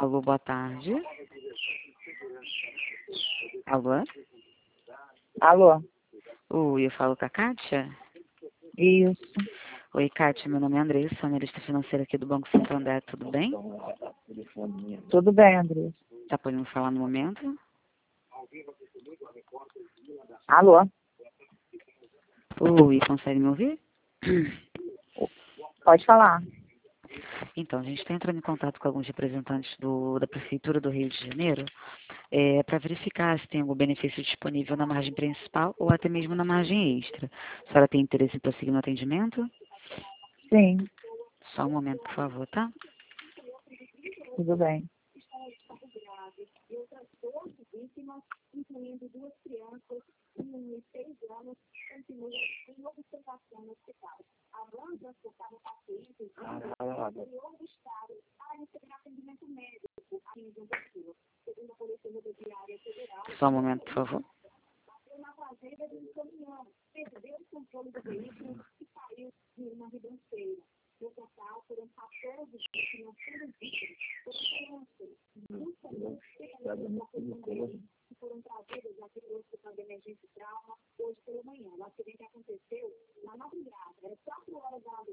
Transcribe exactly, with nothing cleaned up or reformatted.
Alô, boa tarde. Alô? Alô? Oi, eu falo com a Kátia? Isso. Oi, Kátia, meu nome é Andressa, analista financeira aqui do Banco Santander, tudo bem? Tudo bem, Andressa. Tá podendo falar no momento? Alô? Oi, consegue me ouvir? Pode falar. Então, a gente está entrando em contato com alguns representantes do, da Prefeitura do Rio de Janeiro é, para verificar se tem algum benefício disponível na margem principal ou até mesmo na margem extra. A senhora tem interesse em prosseguir no atendimento? Sim, Só um momento, por favor, tá? tudo bem. Só um momento, por favor.